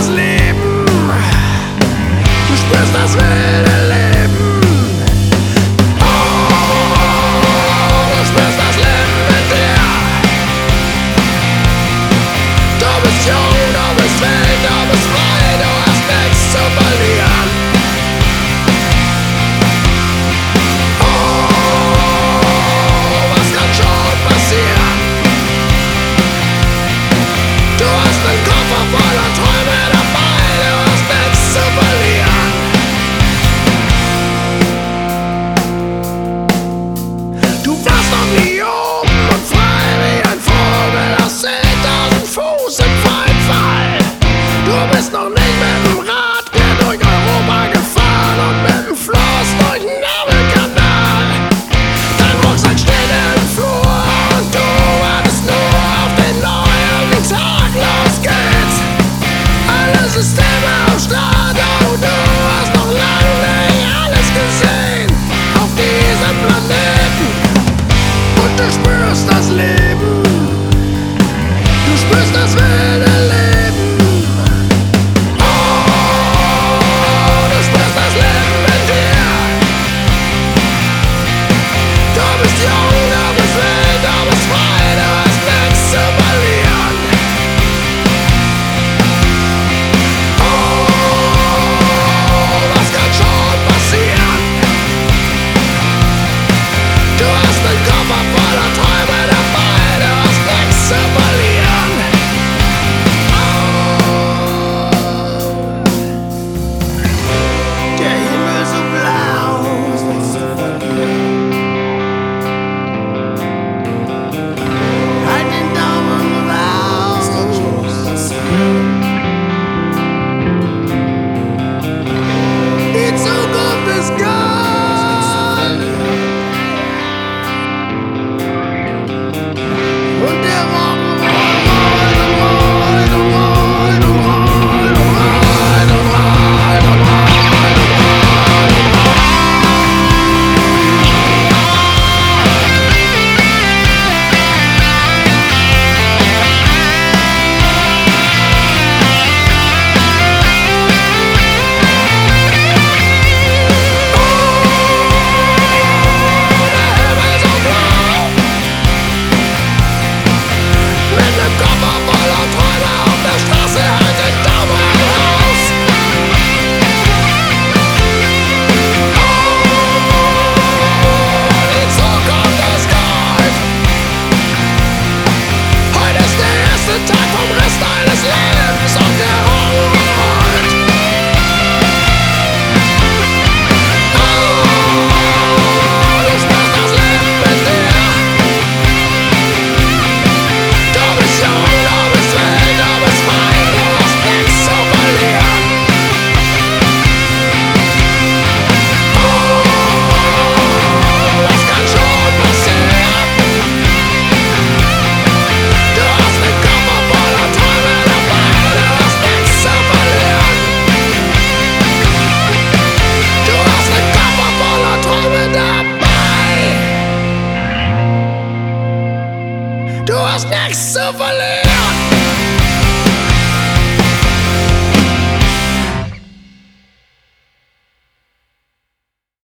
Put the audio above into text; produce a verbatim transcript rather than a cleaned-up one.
das Leben, du spürst das wilde Leben. Oh, du spürst das Leben in dir. Du bist jung, du bist wild, du bist frei, du hast nichts zu verlieren. Oh, was kann schon passieren? Du hast einen Koffer voller Träume dabei, du hast nichts zu verlieren. Du warst noch nie oben und frei wie ein Vogel aus zehntausend Fuß im freien Fall. Du bist noch nicht mit dem Rad quer durch Europa gefahren und mit dem Floß durch den Ärmelkanal. Dein Rucksack steht im Flur und du wartest nur auf den neuen Tag. Los geht's, alle Systeme am Start. Oh, du hast noch lange nicht alles gesehen auf diesem Planeten. Und du spürst das Leben, du spürst das wilde Leben. Oh, du spürst das Leben in dir. Du bist jung, du bist wild, du bist frei, du hast nichts zu verlieren. Oh, was kann schon passieren? Du hast einen Koffer voller Träume dabei, du hast nichts zu verlieren. Der Himmel so blau, halt den Daumen raus. Die Zukunft ist gold und der Rock'n'Roll rollt und rollt und rollt und rollt und rollt und rollt und rollt und mit nem Koffer voller Träume auf der Straße, halt den Daumen raus. Die Zukunft ist gold. Heute ist der erste Tag vom Rest deines Lebens und der Rock'n'Roll rollt. Oh, du spürst das Leben in dir. Du bist jung, du bist wild, du bist frei, du hast nichts zu verlieren. Oh, was kann schon passieren? Du hast einen Koffer voller Träume dabei, du hast nichts zu verlieren. Du hast einen Koffer voller Träume dabei. Du hast nichts zu verlieren.